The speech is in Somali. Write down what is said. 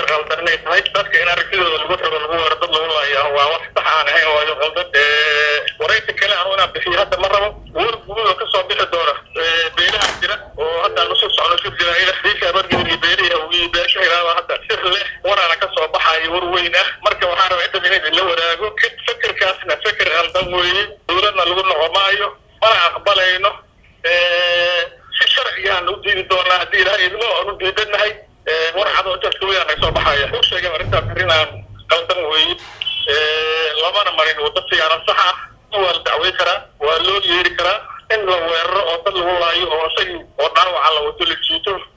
qaldanay tahay dadka in aragtidooda lagu tago lagu weeraro dad lagu laayaa waa wax sax aan ahayn waayo qaldan waraysi kale aan una bixiyo hadda ma rabo war guud ka soo bixi doona beelaha jira oo hadda la soo socdo si jiraayada diika bargii beerihi oo beesha ilaa hadda sir leh warana ka soo baxay war weyn ah marka waxaan rabaa inta la waraago fikirkaasna fikir qaldan weeye dowladna lagu noqomaayo ma aqbalayno si sharciyan u diidi doona hadii ilaahay idmo oo diidanahay warxad oo dadku weeyaan soo baxaya oo sheegay arinta firinaan qaldan weeye labana marin wada fiican sax ah waa dacway kara waa loo yeeri kara in la weeraro oo dad lagu laayo oo say oo dhaawac la wado la jiito